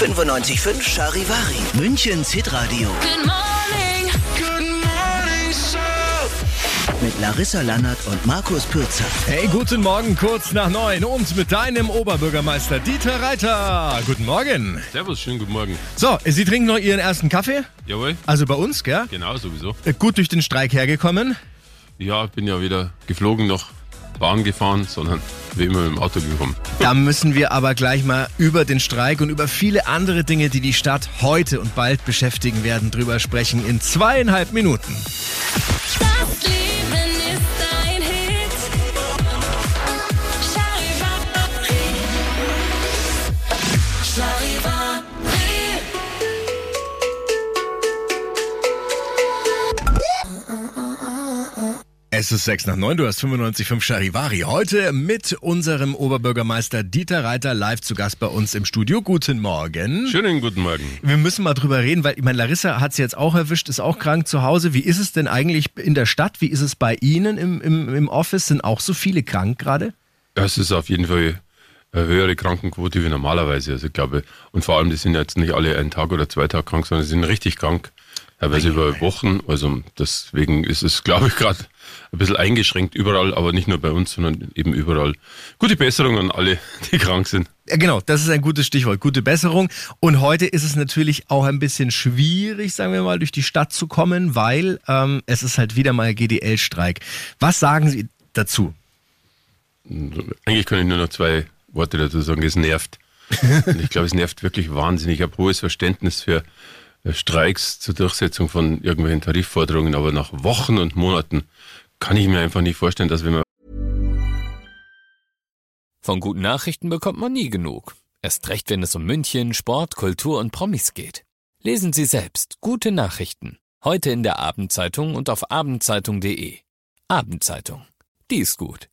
95.5 Charivari. Münchens Hitradio. Good morning. Good morning, Mit Larissa Lannert und Markus Pürzer. Hey, guten Morgen, kurz nach 9 und mit deinem Oberbürgermeister Dieter Reiter. Guten Morgen. Servus, schönen guten Morgen. So, Sie trinken noch Ihren ersten Kaffee? Jawohl, Also bei uns, gell? genau, sowieso. Gut durch den Streik hergekommen? Ja, bin ja weder geflogen noch Bahn gefahren, sondern wie immer mit dem Auto gekommen. Da müssen wir aber gleich mal über den Streik und über viele andere Dinge, die die Stadt heute und bald beschäftigen werden, drüber sprechen in 2,5 Minuten. Das Leben ist ein Hit. Charivari. Charivari. Es ist 6 nach 9, du hast 95.5 Charivari. Heute mit unserem Oberbürgermeister Dieter Reiter live zu Gast bei uns im Studio. Guten Morgen. Schönen guten Morgen. Wir müssen mal drüber reden, weil ich meine, Larissa hat es jetzt auch erwischt, ist auch krank zu Hause. Wie ist es denn eigentlich in der Stadt? Wie ist es bei Ihnen im Office? Sind auch so viele krank gerade? Es ist auf jeden Fall eine höhere Krankenquote wie normalerweise. Also ich glaube, und vor allem, die sind jetzt nicht alle einen Tag oder 2 Tage krank, sondern sie sind richtig krank. Teilweise über Wochen. Also deswegen ist es, glaube ich, gerade ein bisschen eingeschränkt überall, aber nicht nur bei uns, sondern eben überall. Gute Besserung an alle, die krank sind. Ja, genau, das ist ein gutes Stichwort. Gute Besserung. Und heute ist es natürlich auch ein bisschen schwierig, sagen wir mal, durch die Stadt zu kommen, weil es ist halt wieder mal GDL-Streik. Was sagen Sie dazu? Eigentlich kann ich nur noch 2 Worte dazu sagen. Es nervt. Und ich glaube, es nervt wirklich wahnsinnig. Ich habe hohes Verständnis für Streiks zur Durchsetzung von irgendwelchen Tarifforderungen, aber nach Wochen und Monaten kann ich mir einfach nicht vorstellen, dass wenn man... Von guten Nachrichten bekommt man nie genug. Erst recht, wenn es um München, Sport, Kultur und Promis geht. Lesen Sie selbst gute Nachrichten. Heute in der Abendzeitung und auf abendzeitung.de. Abendzeitung. Die ist gut.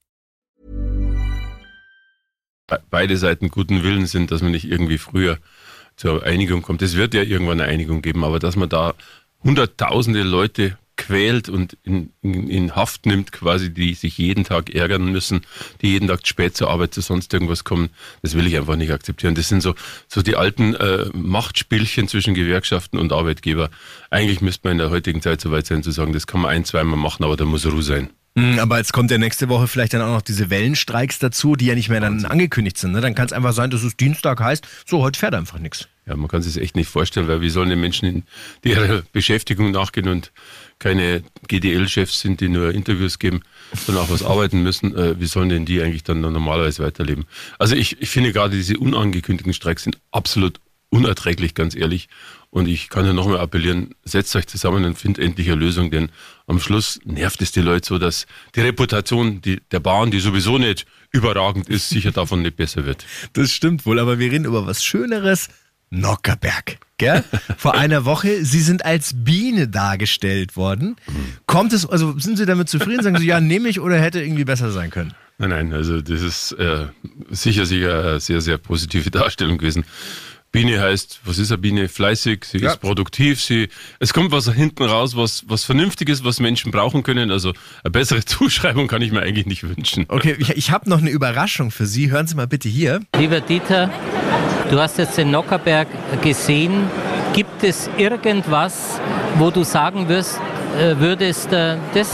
beide Seiten guten Willen sind, dass man nicht irgendwie früher zur Einigung kommt. Es wird ja irgendwann eine Einigung geben, aber dass man da hunderttausende Leute quält und in Haft nimmt quasi, die sich jeden Tag ärgern müssen, die jeden Tag spät zur Arbeit, zu sonst irgendwas kommen, das will ich einfach nicht akzeptieren. Das sind so die alten Machtspielchen zwischen Gewerkschaften und Arbeitgeber. Eigentlich müsste man in der heutigen Zeit so weit sein zu sagen, das kann man 1-2 Mal machen, aber da muss Ruhe sein. Aber jetzt kommt ja nächste Woche vielleicht dann auch noch diese Wellenstreiks dazu, die ja nicht mehr dann angekündigt sind. Ne? Dann kann es einfach sein, dass es Dienstag heißt, so, heute fährt einfach nichts. Ja, man kann sich das echt nicht vorstellen, weil wie sollen die Menschen die ihrer Beschäftigung nachgehen und keine GDL-Chefs sind, die nur Interviews geben, sondern auch was arbeiten müssen, wie sollen denn die eigentlich dann normalerweise weiterleben? Also ich finde gerade diese unangekündigten Streiks sind absolut unerträglich, ganz ehrlich. Und ich kann ja nochmal appellieren, setzt euch zusammen und findet endlich eine Lösung, denn am Schluss nervt es die Leute so, dass die Reputation der Bahn, die sowieso nicht überragend ist, sicher davon nicht besser wird. Das stimmt wohl, aber wir reden über was Schöneres. Nockherberg, gell? Vor einer Woche, Sie sind als Biene dargestellt worden. Kommt es, also sind Sie damit zufrieden? Sagen Sie, ja, nehme ich oder hätte irgendwie besser sein können? Nein, also das ist sicher eine sehr, sehr positive Darstellung gewesen. Biene heißt, was ist eine Biene? Fleißig, sie ist produktiv, es kommt was hinten raus, was Vernünftiges, was Menschen brauchen können. Also eine bessere Zuschreibung kann ich mir eigentlich nicht wünschen. Okay, ich habe noch eine Überraschung für Sie. Hören Sie mal bitte hier. Lieber Dieter, du hast jetzt den Nockherberg gesehen. Gibt es irgendwas, wo du sagen würdest, da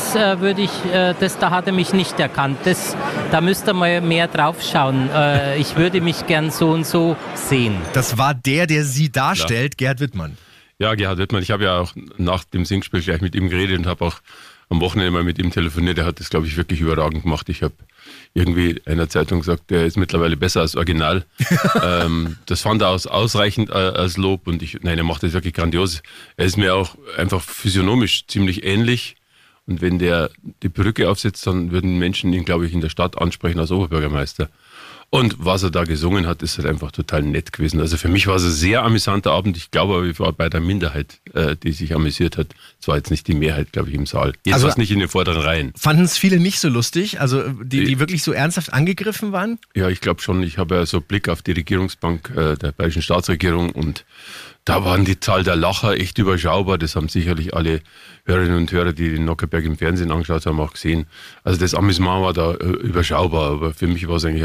hat er mich nicht erkannt. Da müsste man mehr drauf schauen. Ich würde mich gern so und so sehen. Das war der Sie darstellt, Gerhard Wittmann. Ja, Gerhard Wittmann. Ich habe ja auch nach dem Singspiel gleich mit ihm geredet und habe auch am Wochenende mal mit ihm telefoniert. Er hat das, glaube ich, wirklich überragend gemacht. Ich habe irgendwie einer Zeitung gesagt, der ist mittlerweile besser als Original. Das fand er ausreichend als Lob und er macht das wirklich grandios. Er ist mir auch einfach physiognomisch ziemlich ähnlich. Und wenn der die Perücke aufsetzt, dann würden Menschen ihn, glaube ich, in der Stadt ansprechen als Oberbürgermeister. Und was er da gesungen hat, ist halt einfach total nett gewesen. Also für mich war es ein sehr amüsanter Abend. Ich glaube, ich war bei der Minderheit, die sich amüsiert hat. Es war jetzt nicht die Mehrheit, glaube ich, im Saal. Jetzt war es nicht in den vorderen Reihen. Fanden es viele nicht so lustig? Also die wirklich so ernsthaft angegriffen waren? Ja, ich glaube schon. Ich habe ja so Blick auf die Regierungsbank der Bayerischen Staatsregierung und da waren die Zahl der Lacher echt überschaubar. Das haben sicherlich alle Hörerinnen und Hörer, die den Nockherberg im Fernsehen angeschaut haben, auch gesehen. Also das Amüsement war da überschaubar. Aber für mich war es eigentlich eine sehr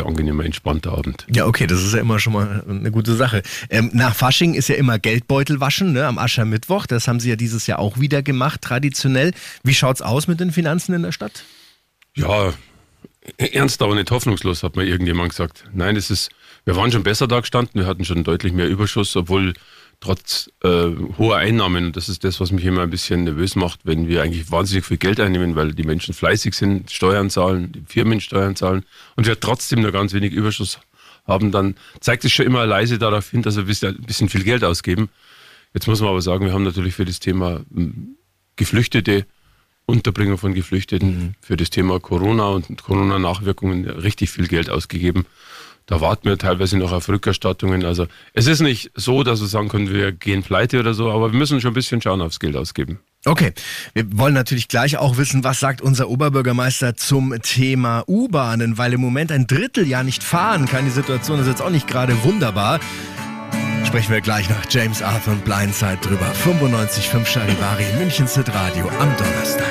sehr angenehmer, entspannter Abend. Ja, okay, das ist ja immer schon mal eine gute Sache. Nach Fasching ist ja immer Geldbeutel waschen, ne, am Aschermittwoch. Das haben Sie ja dieses Jahr auch wieder gemacht, traditionell. Wie schaut's aus mit den Finanzen in der Stadt? Ja, ernst, aber nicht hoffnungslos, hat mir irgendjemand gesagt. Nein, wir waren schon besser da gestanden, wir hatten schon deutlich mehr Überschuss, obwohl trotz hoher Einnahmen, und das ist das, was mich immer ein bisschen nervös macht, wenn wir eigentlich wahnsinnig viel Geld einnehmen, weil die Menschen fleißig sind, Steuern zahlen, die Firmen Steuern zahlen und wir trotzdem nur ganz wenig Überschuss haben, dann zeigt es schon immer leise darauf hin, dass wir ein bisschen viel Geld ausgeben. Jetzt muss man aber sagen, wir haben natürlich für das Thema Geflüchtete, Unterbringung von Geflüchteten, für das Thema Corona und Corona-Nachwirkungen richtig viel Geld ausgegeben. Da warten wir teilweise noch auf Rückerstattungen. Also es ist nicht so, dass wir sagen können, wir gehen pleite oder so, aber wir müssen schon ein bisschen schauen aufs Geld ausgeben. Okay, wir wollen natürlich gleich auch wissen, was sagt unser Oberbürgermeister zum Thema U-Bahnen, weil im Moment ein Drittel ja nicht fahren kann. Die Situation ist jetzt auch nicht gerade wunderbar. Sprechen wir gleich nach James Arthur und Blindside drüber. 95.5 Charivari, Münchens Hitradio am Donnerstag.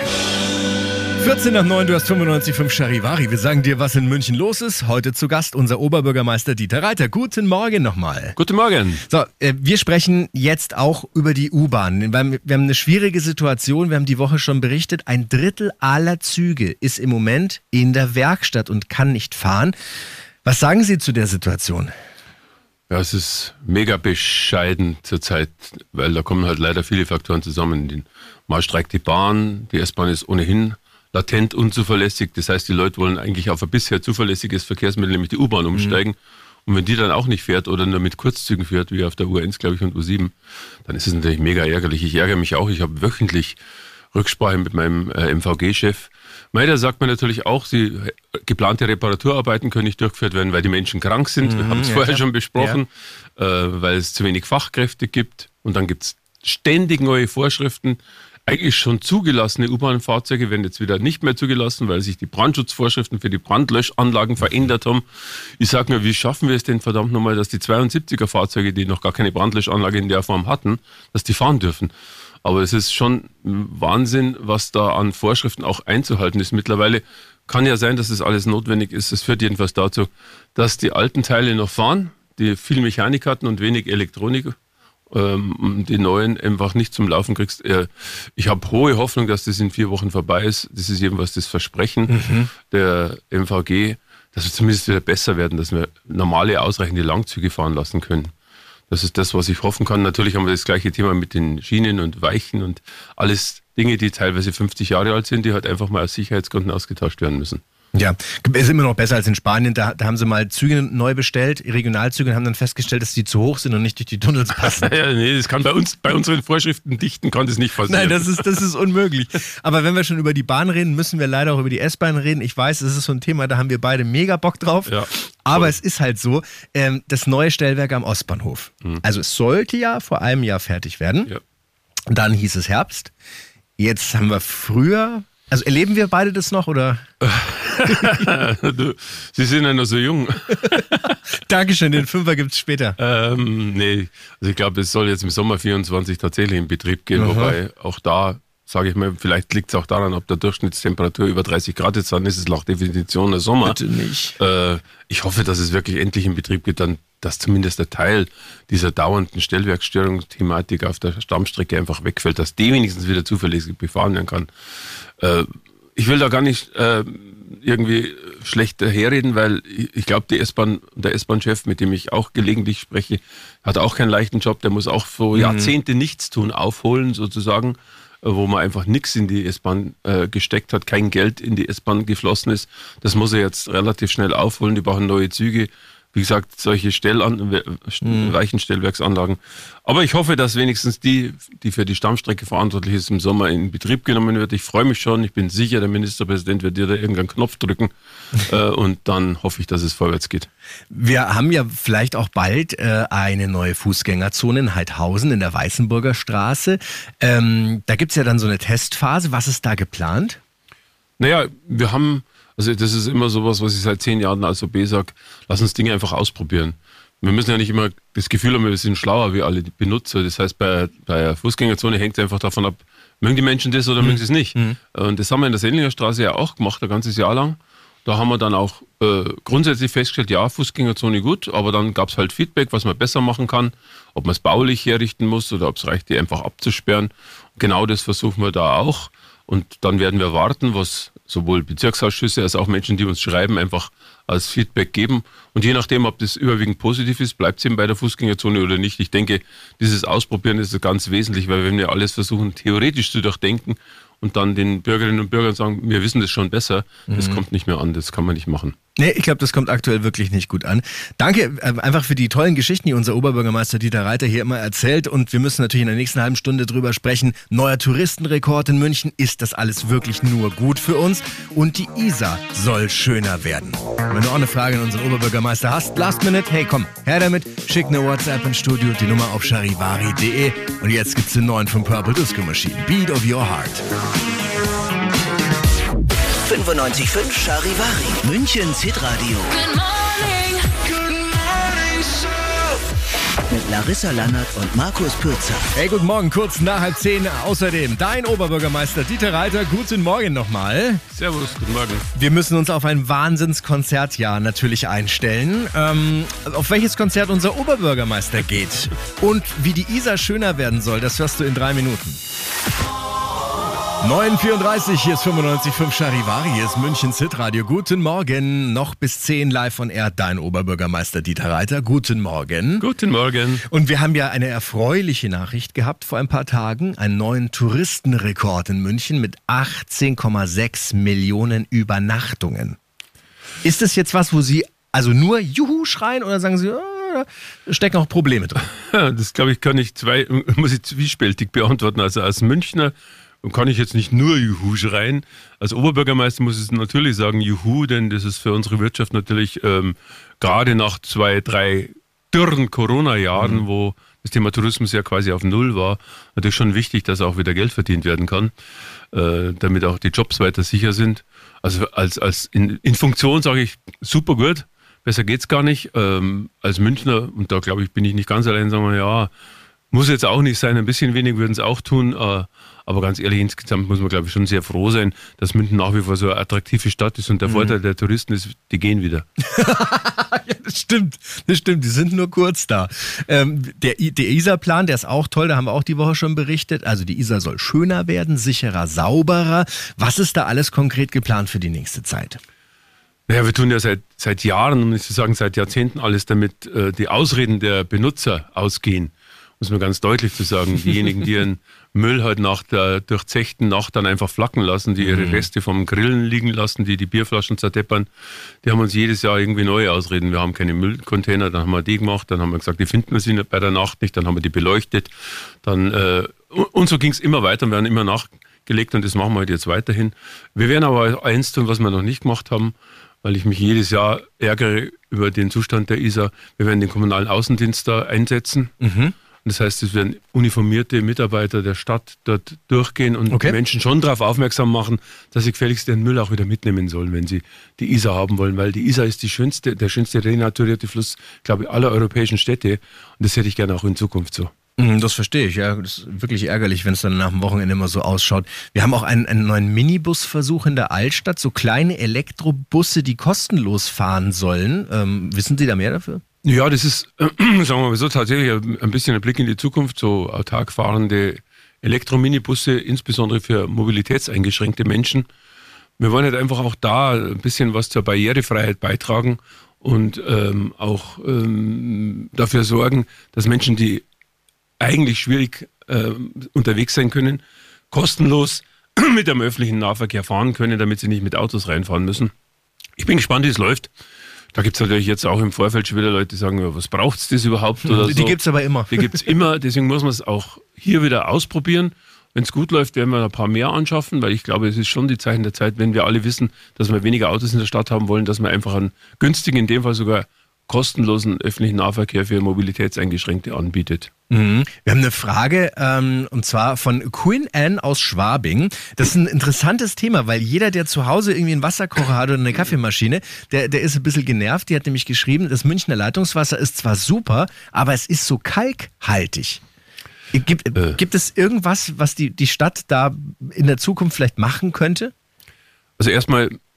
14:09, du hast 95.5 Charivari. Wir sagen dir, was in München los ist. Heute zu Gast unser Oberbürgermeister Dieter Reiter. Guten Morgen nochmal. Guten Morgen. So, wir sprechen jetzt auch über die U-Bahn. Wir haben eine schwierige Situation. Wir haben die Woche schon berichtet. Ein Drittel aller Züge ist im Moment in der Werkstatt und kann nicht fahren. Was sagen Sie zu der Situation? Ja, es ist mega bescheiden zurzeit, weil da kommen halt leider viele Faktoren zusammen. Mal streikt die Bahn, die S-Bahn ist ohnehin latent unzuverlässig. Das heißt, die Leute wollen eigentlich auf ein bisher zuverlässiges Verkehrsmittel, nämlich die U-Bahn, umsteigen. Und wenn die dann auch nicht fährt oder nur mit Kurzzügen fährt, wie auf der U1, glaube ich, und U7, dann ist es natürlich mega ärgerlich. Ich ärgere mich auch. Ich habe wöchentlich Rücksprache mit meinem MVG-Chef. Der sagt mir natürlich auch, geplante Reparaturarbeiten können nicht durchgeführt werden, weil die Menschen krank sind. Wir haben es vorher schon besprochen, weil es zu wenig Fachkräfte gibt. Und dann gibt es ständig neue Vorschriften. Eigentlich schon zugelassene U-Bahn-Fahrzeuge werden jetzt wieder nicht mehr zugelassen, weil sich die Brandschutzvorschriften für die Brandlöschanlagen verändert haben. Ich sage mir, wie schaffen wir es denn verdammt nochmal, dass die 72er-Fahrzeuge, die noch gar keine Brandlöschanlage in der Form hatten, dass die fahren dürfen? Aber es ist schon Wahnsinn, was da an Vorschriften auch einzuhalten ist. Mittlerweile kann ja sein, dass das alles notwendig ist. Es führt jedenfalls dazu, dass die alten Teile noch fahren, die viel Mechanik hatten und wenig Elektronik, die neuen einfach nicht zum Laufen kriegst. Ich habe hohe Hoffnung, dass das in 4 Wochen vorbei ist. Das ist jedenfalls das Versprechen der MVG, dass wir zumindest wieder besser werden, dass wir normale, ausreichende Langzüge fahren lassen können. Das ist das, was ich hoffen kann. Natürlich haben wir das gleiche Thema mit den Schienen und Weichen und alles Dinge, die teilweise 50 Jahre alt sind, die halt einfach mal aus Sicherheitsgründen ausgetauscht werden müssen. Ja, ist immer noch besser als in Spanien. Da haben sie mal Züge neu bestellt, Regionalzüge, und haben dann festgestellt, dass die zu hoch sind und nicht durch die Tunnels passen. Ja, nee, das kann bei unseren Vorschriften dichten, kann das nicht passieren. Nein, das ist unmöglich. Aber wenn wir schon über die Bahn reden, müssen wir leider auch über die S-Bahn reden. Ich weiß, es ist so ein Thema, da haben wir beide mega Bock drauf. Ja, aber es ist halt so, das neue Stellwerk am Ostbahnhof. Also es sollte ja vor einem Jahr fertig werden. Ja. Dann hieß es Herbst. Jetzt haben wir früher... Also erleben wir beide das noch, oder? Sie sind ja noch so jung. Dankeschön, den Fünfer gibt's später. Nee, also ich glaube, es soll jetzt im Sommer 24 tatsächlich in Betrieb gehen, wobei auch da, sage ich mal, vielleicht liegt es auch daran, ob der Durchschnittstemperatur über 30 Grad ist, dann ist es nach Definition der Sommer. Bitte nicht. Ich hoffe, dass es wirklich endlich in Betrieb geht, dann, dass zumindest der Teil dieser dauernden Stellwerksstörungsthematik auf der Stammstrecke einfach wegfällt, dass die wenigstens wieder zuverlässig befahren werden kann. Ich will da gar nicht irgendwie schlecht herreden, weil ich glaube, der S-Bahn-Chef, mit dem ich auch gelegentlich spreche, hat auch keinen leichten Job. Der muss auch vor Jahrzehnte nichts tun, aufholen sozusagen, wo man einfach nichts in die S-Bahn gesteckt hat, kein Geld in die S-Bahn geflossen ist. Das muss er jetzt relativ schnell aufholen. Die brauchen neue Züge. Wie gesagt, solche Weichenstellwerksanlagen. Aber ich hoffe, dass wenigstens die für die Stammstrecke verantwortlich ist, im Sommer in Betrieb genommen wird. Ich freue mich schon. Ich bin sicher, der Ministerpräsident wird dir da irgendeinen Knopf drücken. Und dann hoffe ich, dass es vorwärts geht. Wir haben ja vielleicht auch bald eine neue Fußgängerzone in Heidhausen in der Weißenburger Straße. Da gibt es ja dann so eine Testphase. Was ist da geplant? Naja, wir haben... Also das ist immer sowas, was ich seit 10 Jahren als OB sage, lass uns Dinge einfach ausprobieren. Wir müssen ja nicht immer das Gefühl haben, wir sind schlauer wie alle Benutzer. Das heißt, bei der Fußgängerzone hängt es einfach davon ab, mögen die Menschen das oder mögen sie es nicht. Und das haben wir in der Sendlinger Straße ja auch gemacht, ein ganzes Jahr lang. Da haben wir dann auch grundsätzlich festgestellt, ja, Fußgängerzone gut, aber dann gab es halt Feedback, was man besser machen kann, ob man es baulich herrichten muss oder ob es reicht, die einfach abzusperren. Genau das versuchen wir da auch. Und dann werden wir warten, was sowohl Bezirksausschüsse als auch Menschen, die uns schreiben, einfach als Feedback geben. Und je nachdem, ob das überwiegend positiv ist, bleibt es eben bei der Fußgängerzone oder nicht. Ich denke, dieses Ausprobieren ist ganz wesentlich, weil wenn wir alles versuchen, theoretisch zu durchdenken und dann den Bürgerinnen und Bürgern sagen, wir wissen das schon besser, das kommt nicht mehr an, das kann man nicht machen. Nee, ich glaube, das kommt aktuell wirklich nicht gut an. Danke einfach für die tollen Geschichten, die unser Oberbürgermeister Dieter Reiter hier immer erzählt. Und wir müssen natürlich in der nächsten halben Stunde drüber sprechen. Neuer Touristenrekord in München. Ist das alles wirklich nur gut für uns? Und die Isar soll schöner werden. Wenn du auch eine Frage an unseren Oberbürgermeister hast, Last Minute, hey komm, her damit. Schick eine WhatsApp ins Studio, die Nummer auf charivari.de. Und jetzt gibt's den neuen von Purple Disco Machine. Beat of Your Heart. 95.5 Charivari. Münchens Hitradio. Good morning. Good morning, Show. Mit Larissa Lannert und Markus Pürzer. Hey, guten Morgen, kurz nach 9:30. Außerdem dein Oberbürgermeister Dieter Reiter. Guten Morgen nochmal. Servus, guten Morgen. Wir müssen uns auf ein Wahnsinnskonzertjahr natürlich einstellen. Auf welches Konzert unser Oberbürgermeister geht und wie die Isar schöner werden soll, das hörst du in 3 Minuten. 9:34, hier ist 95.5 Charivari, hier ist Münchens Hitradio. Guten Morgen, noch bis 10 live von Air, dein Oberbürgermeister Dieter Reiter. Guten Morgen. Guten Morgen. Und wir haben ja eine erfreuliche Nachricht gehabt vor ein paar Tagen. Einen neuen Touristenrekord in München mit 18,6 Millionen Übernachtungen. Ist das jetzt was, wo Sie also nur Juhu schreien oder sagen Sie, da stecken auch Probleme drin? Ja, das glaube ich, muss ich zwiespältig beantworten. Also als Münchner kann ich jetzt nicht nur Juhu schreien. Als Oberbürgermeister muss ich natürlich sagen Juhu, denn das ist für unsere Wirtschaft natürlich gerade nach 2, 3 dürren Corona-Jahren, wo das Thema Tourismus ja quasi auf Null war, natürlich schon wichtig, dass auch wieder Geld verdient werden kann, damit auch die Jobs weiter sicher sind. Also in Funktion sage ich super gut, besser geht's gar nicht. Als Münchner, und da glaube ich, bin ich nicht ganz allein, sagen wir, ja, muss jetzt auch nicht sein, ein bisschen wenig würden es auch tun, aber ganz ehrlich, insgesamt muss man, glaube ich, schon sehr froh sein, dass München nach wie vor so eine attraktive Stadt ist und der Vorteil der Touristen ist, die gehen wieder. Ja, das stimmt, die sind nur kurz da. Der Isar-Plan, der ist auch toll, da haben wir auch die Woche schon berichtet. Also die Isar soll schöner werden, sicherer, sauberer. Was ist da alles konkret geplant für die nächste Zeit? Naja, wir tun ja seit Jahren, um nicht zu sagen seit Jahrzehnten alles, damit die Ausreden der Benutzer ausgehen. Muss man ganz deutlich zu sagen, diejenigen, die ihren Müll halt nach der durchzechten Nacht dann einfach flacken lassen, die ihre Reste vom Grillen liegen lassen, die Bierflaschen zerdeppern, die haben uns jedes Jahr irgendwie neue Ausreden. Wir haben keine Müllcontainer, dann haben wir die gemacht, dann haben wir gesagt, die finden wir sie bei der Nacht nicht, dann haben wir die beleuchtet. Und so ging es immer weiter, wir haben immer nachgelegt und das machen wir halt jetzt weiterhin. Wir werden aber eins tun, was wir noch nicht gemacht haben, weil ich mich jedes Jahr ärgere über den Zustand der Isar. Wir werden den kommunalen Außendienst da einsetzen. Das heißt, es werden uniformierte Mitarbeiter der Stadt dort durchgehen und die Menschen schon darauf aufmerksam machen, dass sie gefälligst den Müll auch wieder mitnehmen sollen, wenn sie die Isar haben wollen. Weil die Isar ist der schönste renaturierte Fluss, glaube ich, aller europäischen Städte. Und das hätte ich gerne auch in Zukunft so. Das verstehe ich, ja. Das ist wirklich ärgerlich, wenn es dann nach dem Wochenende immer so ausschaut. Wir haben auch einen neuen Minibusversuch in der Altstadt, so kleine Elektrobusse, die kostenlos fahren sollen. Wissen Sie da mehr dafür? Ja, das ist, sagen wir mal so, tatsächlich ein bisschen ein Blick in die Zukunft, so autark fahrende Elektrominibusse, insbesondere für mobilitätseingeschränkte Menschen. Wir wollen halt einfach auch da ein bisschen was zur Barrierefreiheit beitragen und auch dafür sorgen, dass Menschen, die eigentlich schwierig unterwegs sein können, kostenlos mit dem öffentlichen Nahverkehr fahren können, damit sie nicht mit Autos reinfahren müssen. Ich bin gespannt, wie es läuft. Da gibt es natürlich jetzt auch im Vorfeld schon wieder Leute, die sagen, ja, was braucht es das überhaupt? Oder die so. gibt es aber immer. Die gibt es immer, deswegen muss man es auch hier wieder ausprobieren. Wenn es gut läuft, werden wir ein paar mehr anschaffen, weil ich glaube, es ist schon die Zeichen der Zeit, wenn wir alle wissen, dass wir weniger Autos in der Stadt haben wollen, dass wir einfach einen günstigen, in dem Fall sogar kostenlosen öffentlichen Nahverkehr für Mobilitätseingeschränkte anbietet. Wir haben eine Frage, und zwar von Queen Anne aus Schwabing. Das ist ein interessantes Thema, weil jeder, der zu Hause irgendwie einen Wasserkocher hat oder eine Kaffeemaschine, der ist ein bisschen genervt. Die hat nämlich geschrieben, das Münchner Leitungswasser ist zwar super, aber es ist so kalkhaltig. Gibt es irgendwas, was die Stadt da in der Zukunft vielleicht machen könnte? Also erstmal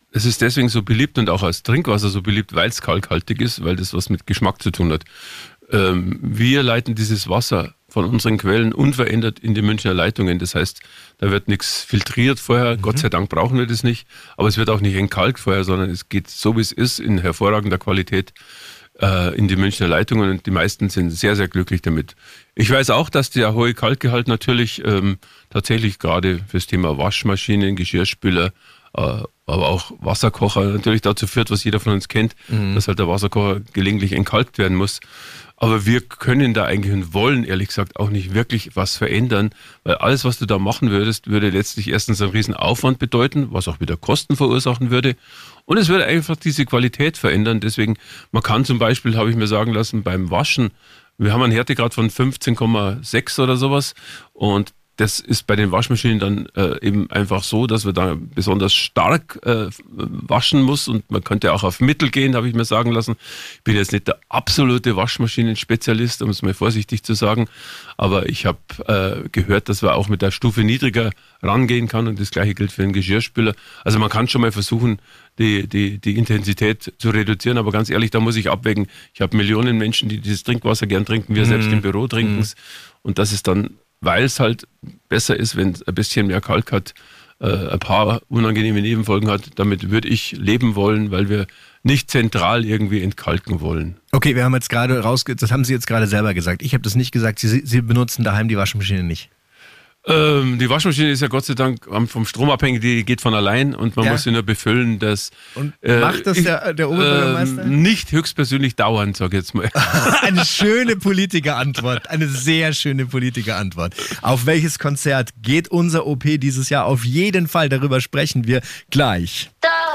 es ist deswegen so beliebt und auch als Trinkwasser so beliebt, weil es kalkhaltig ist, weil das was mit Geschmack zu tun hat. Wir leiten dieses Wasser von unseren Quellen unverändert in die Münchner Leitungen. Das heißt, da wird nichts filtriert vorher. Gott sei Dank brauchen wir das nicht. Aber es wird auch nicht entkalkt vorher, sondern es geht so, wie es ist, in hervorragender Qualität in die Münchner Leitungen. Und die meisten sind sehr, sehr glücklich damit. Ich weiß auch, dass der hohe Kalkgehalt natürlich tatsächlich gerade fürs Thema Waschmaschinen, Geschirrspüler, aber auch Wasserkocher natürlich dazu führt, was jeder von uns kennt, dass halt der Wasserkocher gelegentlich entkalkt werden muss. Aber wir können da eigentlich und wollen, ehrlich gesagt, auch nicht wirklich was verändern, weil alles, was du da machen würdest, würde letztlich erstens einen riesen Aufwand bedeuten, was auch wieder Kosten verursachen würde. Und es würde einfach diese Qualität verändern. Deswegen, man kann zum Beispiel, habe ich mir sagen lassen, beim Waschen, wir haben einen Härtegrad von 15,6 oder sowas und das ist bei den Waschmaschinen dann eben einfach so, dass wir da besonders stark waschen muss und man könnte auch auf Mittel gehen, habe ich mir sagen lassen. Ich bin jetzt nicht der absolute Waschmaschinen-Spezialist, um es mal vorsichtig zu sagen, aber ich habe gehört, dass man auch mit der Stufe niedriger rangehen kann und das gleiche gilt für den Geschirrspüler. Also man kann schon mal versuchen, die Intensität zu reduzieren, aber ganz ehrlich, da muss ich abwägen. Ich habe Millionen Menschen, die dieses Trinkwasser gern trinken, wir selbst im Büro trinken es und das ist dann, weil es halt besser ist, wenn es ein bisschen mehr Kalk hat, ein paar unangenehme Nebenfolgen hat. Damit würde ich leben wollen, weil wir nicht zentral irgendwie entkalken wollen. Okay, wir haben jetzt gerade das haben Sie jetzt gerade selber gesagt. Ich habe das nicht gesagt. Sie benutzen daheim die Waschmaschine nicht. Die Waschmaschine ist ja Gott sei Dank vom Strom abhängig, die geht von allein und man muss sie nur befüllen. Und macht das der Oberbürgermeister? Nicht höchstpersönlich dauernd, sag ich jetzt mal. Eine schöne Politikerantwort, eine sehr schöne Politikerantwort. Auf welches Konzert geht unser OP dieses Jahr? Auf jeden Fall, darüber sprechen wir gleich.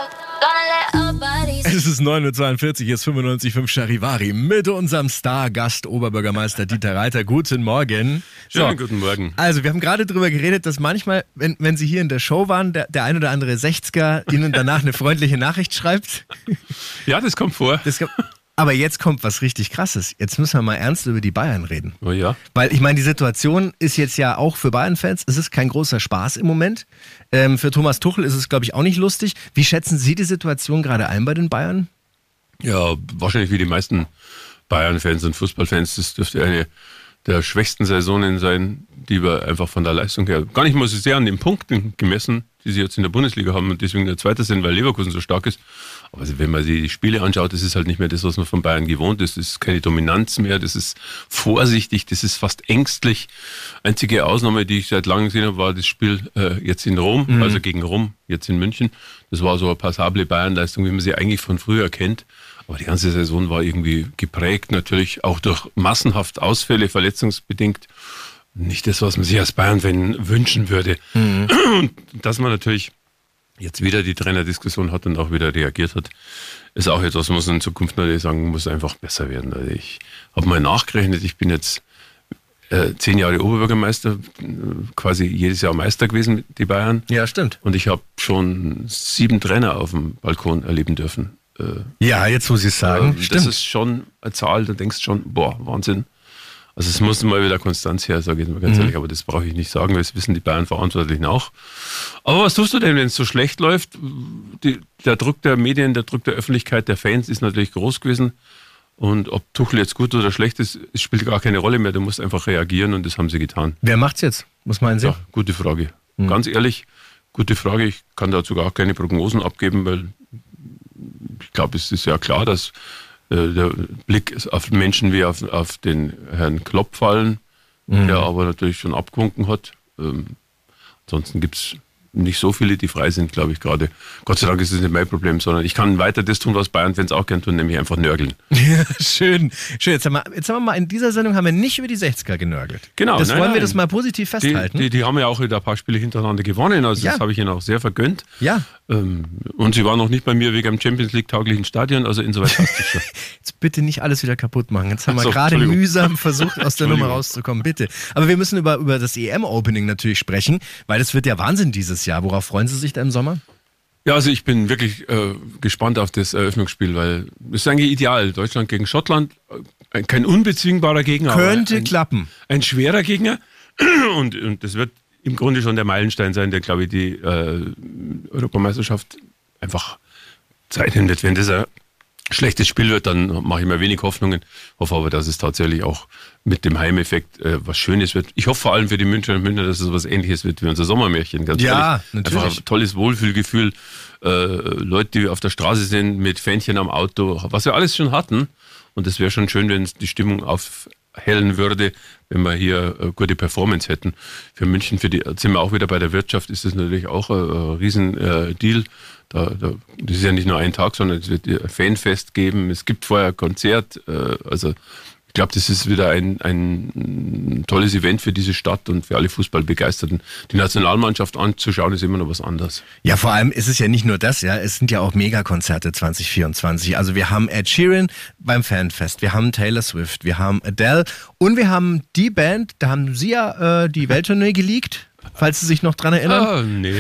Es ist 9.42 Uhr, hier ist 95.5 Charivari mit unserem Star-Gast Oberbürgermeister Dieter Reiter. Guten Morgen. Schönen guten Morgen. Also wir haben gerade drüber geredet, dass manchmal, wenn Sie hier in der Show waren, der ein oder andere 60er Ihnen danach eine freundliche Nachricht schreibt. Ja, das kommt vor. Aber jetzt kommt was richtig Krasses. Jetzt müssen wir mal ernst über die Bayern reden. Oh ja. Weil ich meine, die Situation ist jetzt ja auch für Bayern-Fans, es ist kein großer Spaß im Moment. Für Thomas Tuchel ist es, glaube ich, auch nicht lustig. Wie schätzen Sie die Situation gerade ein bei den Bayern? Ja, wahrscheinlich wie die meisten Bayern-Fans und Fußballfans. Das dürfte eine der schwächsten Saisonen sein, die wir einfach von der Leistung her, gar nicht mal so sehr an den Punkten gemessen, die sie jetzt in der Bundesliga haben und deswegen der Zweite sind, weil Leverkusen so stark ist. Aber wenn man sich die Spiele anschaut, das ist halt nicht mehr das, was man von Bayern gewohnt ist. Das ist keine Dominanz mehr, das ist vorsichtig, das ist fast ängstlich. Einzige Ausnahme, die ich seit langem gesehen habe, war das Spiel jetzt in Rom, also gegen Rom, jetzt in München. Das war so eine passable Bayernleistung, wie man sie eigentlich von früher kennt. Aber die ganze Saison war irgendwie geprägt, natürlich auch durch massenhaft Ausfälle, verletzungsbedingt. Nicht das, was man sich als Bayern-Fan wünschen würde. Und dass man natürlich jetzt wieder die Trainerdiskussion hat und auch wieder reagiert hat, ist auch etwas, was man in Zukunft natürlich sagen muss, einfach besser werden. Also ich habe mal nachgerechnet, ich bin jetzt 10 Jahre Oberbürgermeister, quasi jedes Jahr Meister gewesen mit die Bayern. Ja, stimmt. Und ich habe schon 7 Trainer auf dem Balkon erleben dürfen. Ja, jetzt muss ich sagen, stimmt. Das ist schon eine Zahl, da denkst du schon, boah, Wahnsinn. Also es muss mal wieder Konstanz her, sage ich mal ganz ehrlich, aber das brauche ich nicht sagen, weil das wissen die Bayern-Verantwortlichen auch. Aber was tust du denn, wenn es so schlecht läuft? Der Druck der Medien, der Druck der Öffentlichkeit, der Fans ist natürlich groß gewesen. Und ob Tuchel jetzt gut oder schlecht ist, spielt gar keine Rolle mehr. Du musst einfach reagieren und das haben sie getan. Wer macht's jetzt? Was meinen Sie? Ja, gute Frage. Ganz ehrlich, gute Frage. Ich kann dazu gar keine Prognosen abgeben, weil ich glaube, es ist ja klar, dass der Blick auf Menschen wie auf den Herrn Klopp fallen, der aber natürlich schon abgewunken hat. Ansonsten gibt es nicht so viele, die frei sind, glaube ich gerade. Gott sei Dank ist es nicht mein Problem, sondern ich kann weiter das tun, was Bayern-Fans auch gern tun, nämlich einfach nörgeln. Ja, schön. Jetzt haben wir mal, in dieser Sendung haben wir nicht über die 60er genörgelt. Genau. Wollen wir das mal positiv festhalten? Die haben ja auch wieder ein paar Spiele hintereinander gewonnen, also das habe ich ihnen auch sehr vergönnt. Ja. Und sie waren noch nicht bei mir wegen einem Champions League-tauglichen Stadion, also insoweit passt es schon. Jetzt bitte nicht alles wieder kaputt machen. Jetzt haben wir gerade mühsam versucht, aus der Nummer rauszukommen, bitte. Aber wir müssen über das EM-Opening natürlich sprechen, weil das wird ja Wahnsinn dieses Jahr. Worauf freuen Sie sich da im Sommer? Ja, also ich bin wirklich gespannt auf das Eröffnungsspiel, weil es ist eigentlich ideal. Deutschland gegen Schottland, kein unbezwingbarer Gegner. Könnte klappen. Ein schwerer Gegner und das wird im Grunde schon der Meilenstein sein, der, glaube ich, die Europameisterschaft einfach Zeit nimmt. Wenn das ein schlechtes Spiel wird, dann mache ich mir wenig Hoffnungen. Hoffe aber, dass es tatsächlich auch mit dem Heimeffekt was Schönes wird. Ich hoffe vor allem für die Münchner und Münchner, dass es was Ähnliches wird wie unser Sommermärchen. Ganz ehrlich. Natürlich. Einfach ein tolles Wohlfühlgefühl. Leute, die auf der Straße sind mit Fähnchen am Auto, was wir alles schon hatten. Und es wäre schon schön, wenn es die Stimmung aufhellen würde, wenn wir hier gute Performance hätten. Für München, sind wir auch wieder bei der Wirtschaft, ist das natürlich auch ein Riesendeal. Das ist ja nicht nur ein Tag, sondern es wird ein Fanfest geben. Es gibt vorher ein Konzert. Also ich glaube, das ist wieder ein tolles Event für diese Stadt und für alle Fußballbegeisterten. Die Nationalmannschaft anzuschauen, ist immer noch was anderes. Ja, vor allem ist es ja nicht nur das, ja, es sind ja auch Megakonzerte 2024. Also wir haben Ed Sheeran beim Fanfest, wir haben Taylor Swift, wir haben Adele und wir haben die Band, da haben Sie ja die Welttournee geleakt. Falls Sie sich noch dran erinnern. Nee.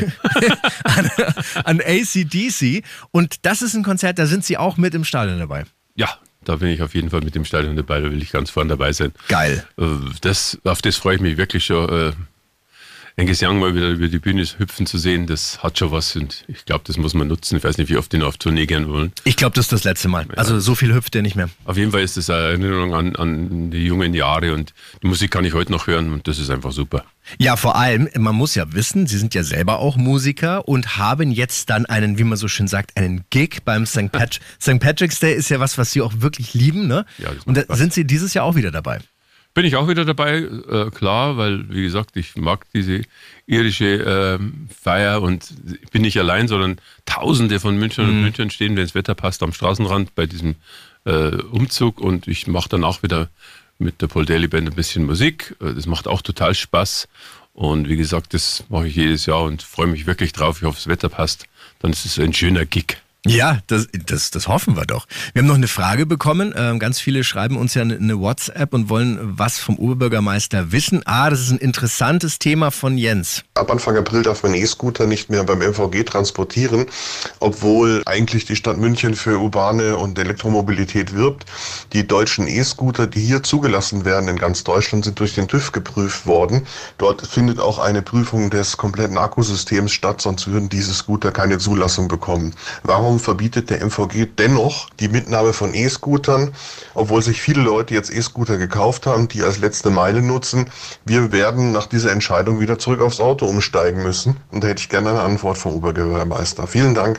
an AC/DC. Und das ist ein Konzert, da sind Sie auch mit im Stadion dabei. Ja, da bin ich auf jeden Fall mit dem Stadion dabei, da will ich ganz vorne dabei sein. Geil. Auf das freue ich mich wirklich schon. Ein Gesang mal wieder über die Bühne hüpfen zu sehen, das hat schon was und ich glaube, das muss man nutzen. Ich weiß nicht, wie oft die noch auf Tournee gehen wollen. Ich glaube, das ist das letzte Mal. Also so viel hüpft der nicht mehr. Auf jeden Fall ist das eine Erinnerung an die jungen Jahre und die Musik kann ich heute noch hören und das ist einfach super. Ja, vor allem, man muss ja wissen, Sie sind ja selber auch Musiker und haben jetzt dann einen, wie man so schön sagt, einen Gig beim St. Patrick's Day ist ja was Sie auch wirklich lieben, ne? Ja, das und da macht sind Sie dieses Jahr auch wieder dabei. Bin ich auch wieder dabei, klar, weil, wie gesagt, ich mag diese irische Feier und bin nicht allein, sondern Tausende von Münchnern und Münchern stehen, wenn das Wetter passt, am Straßenrand bei diesem Umzug und ich mache dann auch wieder mit der Paul Daly Band ein bisschen Musik. Das macht auch total Spaß und wie gesagt, das mache ich jedes Jahr und freue mich wirklich drauf. Ich hoffe, das Wetter passt, dann ist es ein schöner Gig. Ja, das hoffen wir doch. Wir haben noch eine Frage bekommen. Ganz viele schreiben uns ja eine WhatsApp und wollen was vom Oberbürgermeister wissen. Das ist ein interessantes Thema von Jens. Ab Anfang April darf man E-Scooter nicht mehr beim MVG transportieren, obwohl eigentlich die Stadt München für urbane und Elektromobilität wirbt. Die deutschen E-Scooter, die hier zugelassen werden in ganz Deutschland, sind durch den TÜV geprüft worden. Dort findet auch eine Prüfung des kompletten Akkusystems statt, sonst würden diese Scooter keine Zulassung bekommen. Warum verbietet der MVG dennoch die Mitnahme von E-Scootern, obwohl sich viele Leute jetzt E-Scooter gekauft haben, die als letzte Meile nutzen? Wir werden nach dieser Entscheidung wieder zurück aufs Auto umsteigen müssen. Und da hätte ich gerne eine Antwort vom Oberbürgermeister. Vielen Dank.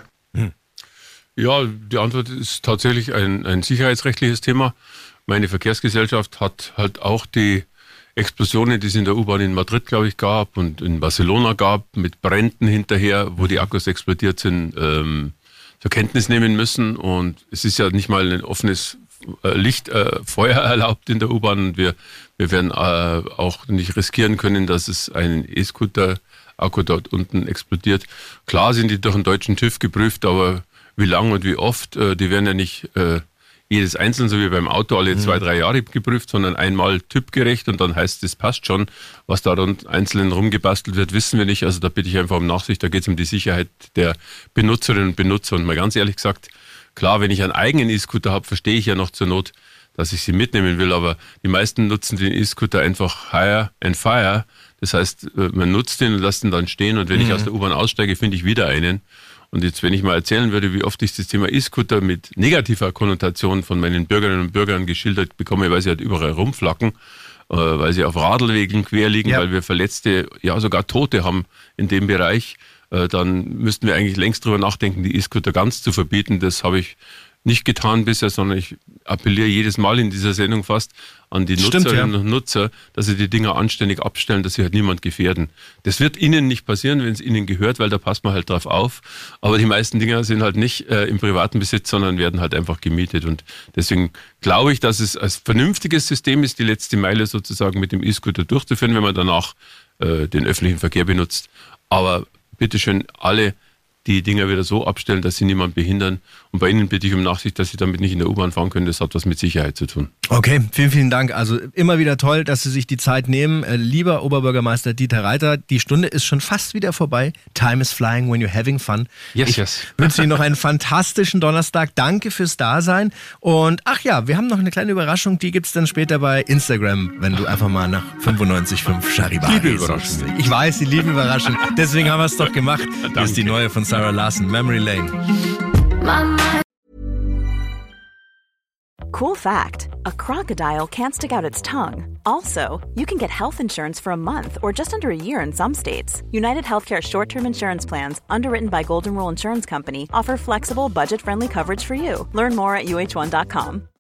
Ja, die Antwort ist tatsächlich ein sicherheitsrechtliches Thema. Meine Verkehrsgesellschaft hat halt auch die Explosionen, die es in der U-Bahn in Madrid, glaube ich, gab und in Barcelona gab, mit Bränden hinterher, wo die Akkus explodiert sind, zur Kenntnis nehmen müssen. Und es ist ja nicht mal ein offenes Feuer erlaubt in der U-Bahn. Und wir werden auch nicht riskieren können, dass es ein E-Scooter-Akku dort unten explodiert. Klar sind die durch den deutschen TÜV geprüft, aber wie lang und wie oft, die werden ja nicht jedes einzeln, so wie beim Auto, alle 2-3 Jahre geprüft, sondern einmal typgerecht und dann heißt es, passt schon. Was da rund einzeln rumgebastelt wird, wissen wir nicht. Also da bitte ich einfach um Nachsicht, da geht es um die Sicherheit der Benutzerinnen und Benutzer. Und mal ganz ehrlich gesagt, klar, wenn ich einen eigenen E-Scooter habe, verstehe ich ja noch zur Not, dass ich sie mitnehmen will, aber die meisten nutzen den E-Scooter einfach hire and fire. Das heißt, man nutzt den und lässt ihn dann stehen und wenn ich aus der U-Bahn aussteige, finde ich wieder einen. Und jetzt, wenn ich mal erzählen würde, wie oft ich das Thema E-Scooter mit negativer Konnotation von meinen Bürgerinnen und Bürgern geschildert bekomme, weil sie halt überall rumflacken, weil sie auf Radlwegen quer liegen, weil wir Verletzte, ja sogar Tote haben in dem Bereich, dann müssten wir eigentlich längst drüber nachdenken, die E-Scooter ganz zu verbieten. Das habe ich nicht getan bisher, sondern ich appelliere jedes Mal in dieser Sendung fast an die Nutzerinnen und Nutzer, dass sie die Dinger anständig abstellen, dass sie halt niemand gefährden. Das wird ihnen nicht passieren, wenn es ihnen gehört, weil da passt man halt drauf auf. Aber die meisten Dinger sind halt nicht im privaten Besitz, sondern werden halt einfach gemietet. Und deswegen glaube ich, dass es ein vernünftiges System ist, die letzte Meile sozusagen mit dem E-Scooter durchzuführen, wenn man danach den öffentlichen Verkehr benutzt. Aber bitteschön alle die Dinger wieder so abstellen, dass sie niemand behindern. Und bei Ihnen bitte ich um Nachsicht, dass Sie damit nicht in der U-Bahn fahren können. Das hat was mit Sicherheit zu tun. Okay, vielen, vielen Dank. Also immer wieder toll, dass Sie sich die Zeit nehmen. Lieber Oberbürgermeister Dieter Reiter, die Stunde ist schon fast wieder vorbei. Time is flying when you're having fun. Yes. Ich wünsche Ihnen noch einen fantastischen Donnerstag. Danke fürs Dasein. Und ach ja, wir haben noch eine kleine Überraschung. Die gibt's dann später bei Instagram, wenn du einfach mal nach 95.5 Charivari Liebe Überraschung. Ich weiß, die lieben Überraschung. Deswegen haben wir es doch gemacht. Das ist die neue von Sarah Larson, Memory Lane. Cool fact, a crocodile can't stick out its tongue. Also, you can get health insurance for a month or just under a year in some states. United Healthcare short-term insurance plans, underwritten by Golden Rule Insurance Company, offer flexible, budget-friendly coverage for you. Learn more at uh1.com.